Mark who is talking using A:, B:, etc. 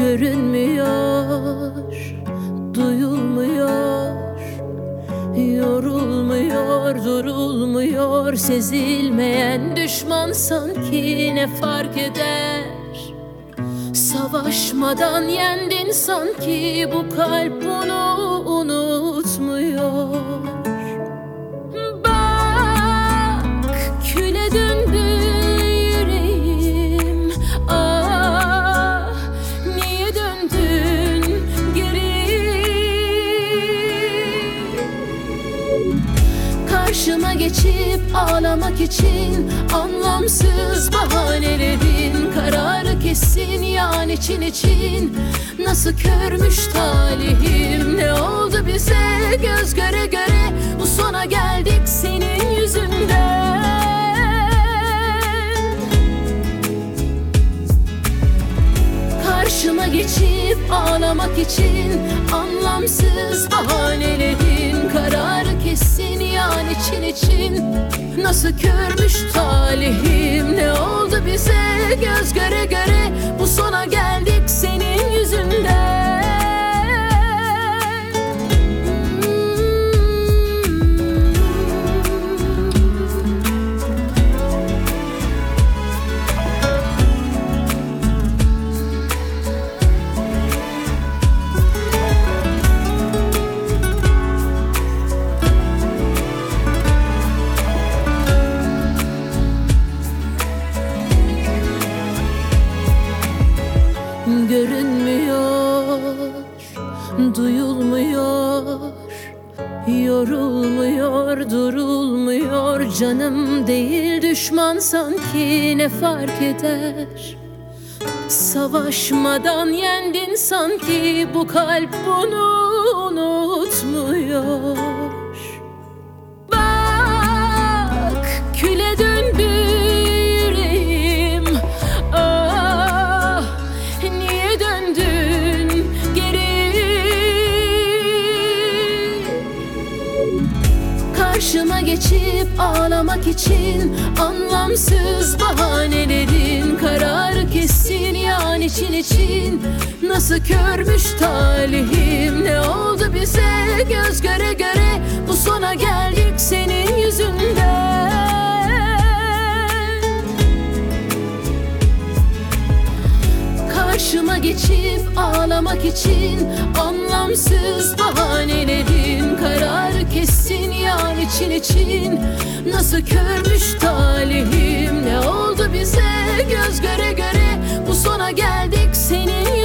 A: Görünmüyor, duyulmuyor, yorulmuyor, durulmuyor. Sezilmeyen düşman sanki ne fark eder? Savaşmadan yendin sanki, bu kalp bunu unutmuyor. Bak, küle döndü yüreğim. Ah, niye döndün geri? Karşıma geçip ağlamak için anlamsız bahanelerin, kararı kesin yan için. Nasıl körmüş talihim, ne oldu bize göz göre göre? Bu sona geldik senin yüzünden. Karşıma geçip ağlamak için anlamsız bahanelerin, kararı kesin yan için. Nasıl körmüş talihim, ne oldu bize göz göre göre? Bu sona geldik senin yüzünden. Görünmüyor, duyulmuyor, yorulmuyor, durulmuyor. Canım değil düşman sanki, ne fark eder? Savaşmadan yendin sanki, bu kalp bunu unutmuyor. Bak, küle döndü yüreğim. Ah, niye döndün geri? Karşıma geçip ağlamak için anlamsız bahanelerin, kararı kesin yan için. Nasıl körmüş talihim, ne oldu bize göz göre göre? Bu sona geldik senin yüzünden. Karşıma geçip ağlamak için anlamsız bahanelerin, kararı kesin yan için. Nasıl körmüş talihim, ne oldu bize göz göre göre? Bu sona geldik senin